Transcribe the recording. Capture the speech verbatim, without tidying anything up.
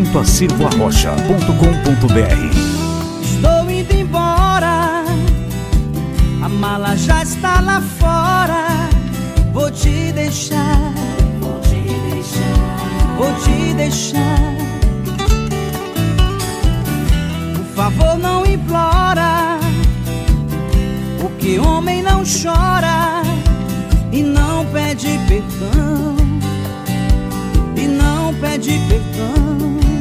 ponto acirvo arrocha ponto com ponto br. Estou indo embora, a mala já está lá fora. Vou te deixar, vou te deixar, vou te deixar. Por favor, não implora, porque homem não chora e não pede perdão, e não pede perdão.